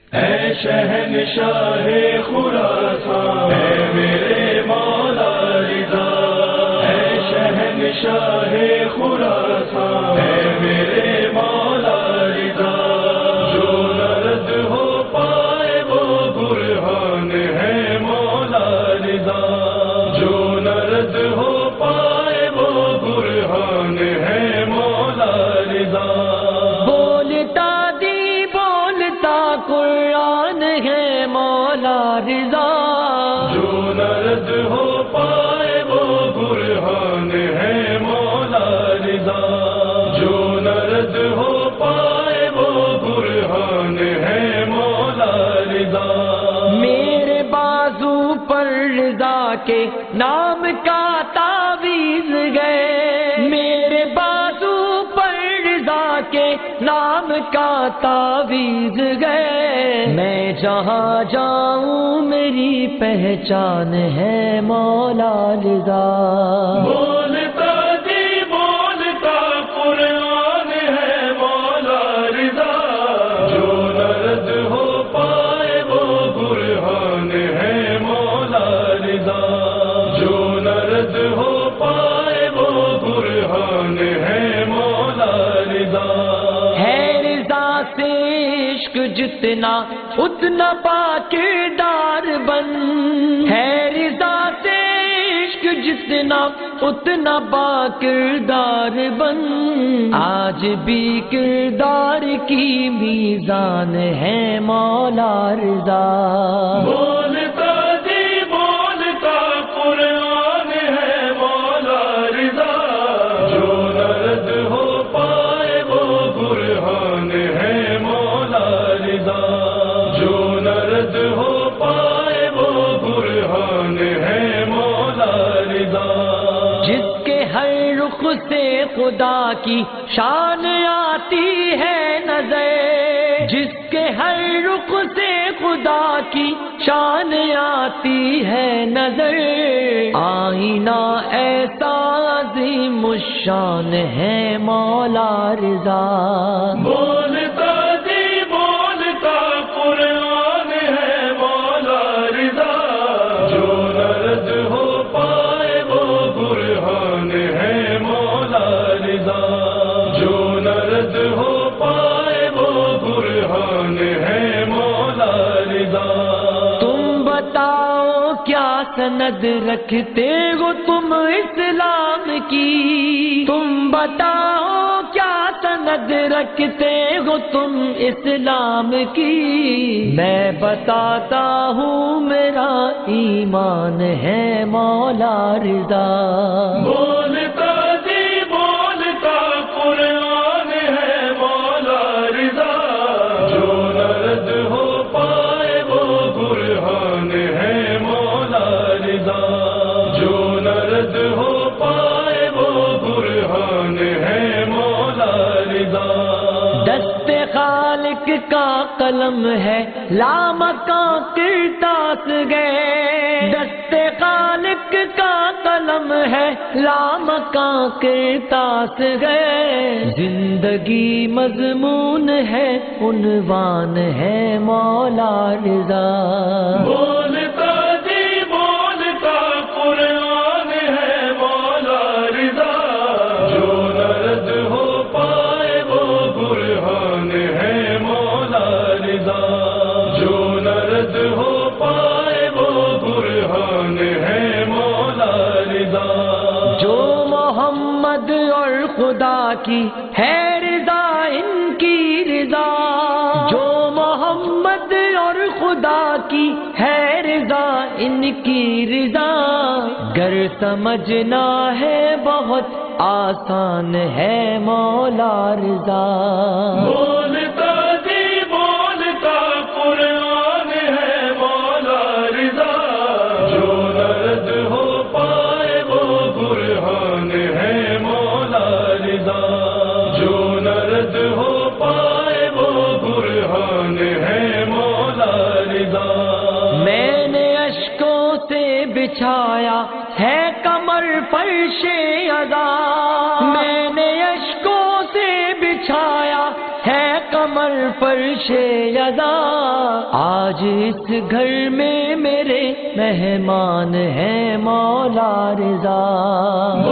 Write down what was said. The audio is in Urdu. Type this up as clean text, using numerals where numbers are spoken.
اے شہنشاہ خراسان اے میرے مولا رضا، اے شہنشاہ خراسان اے میرے مولا رضا، جو نرد ہو پائے وہ برہان ہے مولا رضا، جو نرد ہو پائے وہ برہان ہے مولا رضا۔ بولتا دی بولتا قرآن ہے مولا رضا، جو نرد ہو پائے وہ برہان ہے مولا رضا، جو نرد ہو پائے وہ برہان ہے مولا رضا۔ میرے بازو پر رضا کے نام کا تعویذ گئے، میرے بازو پر رضا کے نام کا تعویذ گئے، میں جہاں جاؤں میری پہچان ہے مولا رضا۔ بولتا جی بولتا قرآن ہے مولا رضا، جو نرد ہو پائے وہ برہان ہے مولا رضا، جو نرد ہو پائے وہ برہان ہے مولا رضا۔ ہے رضا سے عشق جتنا اتنا پاکردار بن، ہے رضا سے عشق جتنا اتنا پاکردار بن، آج بھی کردار کی میزان ہے مولا رضا۔ بولتا جی بولتا قرآن ہے مولا رضا، جو نرد ہو پائے وہ برہان ہے مولا رضا، جو نرد ہو پائے وہ برہان ہے مولا رضا۔ جس کے ہر رخ سے خدا کی شان آتی ہے نظر، جس کے ہر رخ سے خدا کی شان آتی ہے نظر، آئینہ ایسا عظیم الشان ہے مولا رضا۔ بولتا جی بولتا قرآن ہے مولا رضا، جو نرد ہو پائے وہ برہان ہے مولا رضا، جو نرد ہو پائے وہ برہان ہے مولا رضا۔ تم بتاؤ کیا سند رکھتے ہو تم اسلام کی، تم بتاؤ کیا سند رکھتے ہو تم اسلام کی، میں بتاتا ہوں میرا ایمان ہے مولا رضا۔ بولتا جی بولتا قرآن ہے مولا رضا، جو نرد ہو پائے وہ برہان ہے مولا رضا، جو نرد ہو پائے وہ برہان ہے مولا رضا۔ دست خالق کا قلم ہے لامکاں کرتاس گئے، دست خالق کا قلم ہے لامکاں کرتاس گئے، زندگی مضمون ہے عنوان ہے مولا رضا۔ بولتا جی بولتا قرآن ہے مولا رضا، جو نرد ہو پائے وہ برہان ہے مولا رضا، جو نرد ہو پائے وہ برہان ہے مولا رضا۔ جو محمد اور خدا کی ہے رضا ان کی رضا، جو محمد اور خدا کی ہے رضا ان کی رضا، گر سمجھنا ہے بہت آسان ہے مولا رضا۔ بولتا جی بولتا قرآن ہے مولا رضا، جو نرد ہو پائے وہ برہان ہے مولا رضا، جو نرد ہو پائے وہ برہان ہے مولا رضا۔ میں نے اشکوں سے بچھایا ہے کمر فرش ادا، میں نے اشکوں سے بچھایا ہے کمر فرش ادا، آج اس گھر میں میرے مہمان ہیں مولا رضا